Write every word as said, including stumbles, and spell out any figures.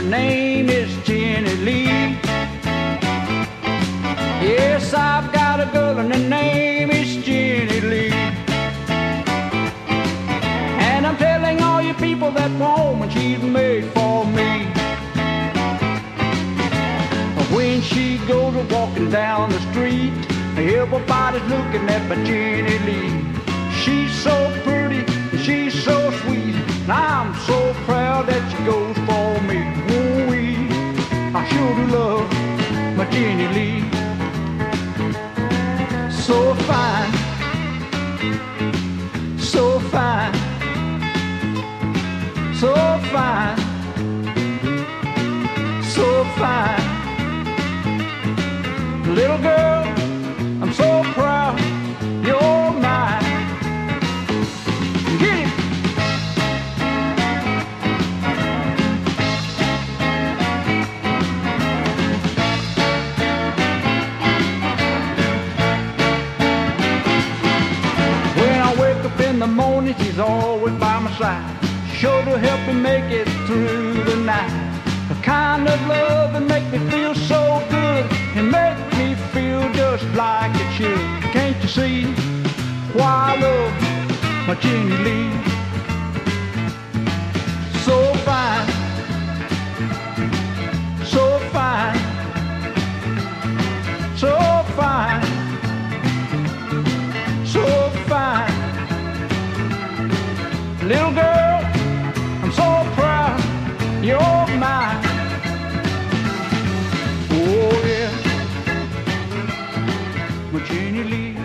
name is Jenny Lee. Yes, I've got a girl and her name is Jenny Lee. And I'm telling all you people that woman, she's made for me. When she goes walking down the street, everybody's looking at my Jenny Lee. She's so pretty and she's so sweet, and I'm so proud that she goes for me. Ooh-wee, I sure do love my Jenny Lee. So fine, so fine, so fine, so fine. Little girl, I'm so proud you're mine. Get it! When I wake up in the morning, she's always by my side, sure to help me make it through the night. The kind of love that make me feel so good and make me feel just like it should. Can't you see why I love my Jenny Lee? So fine, so fine, so fine, so fine. Little girl, I'm so proud you're mine. Oh yeah, my Jenny Lee.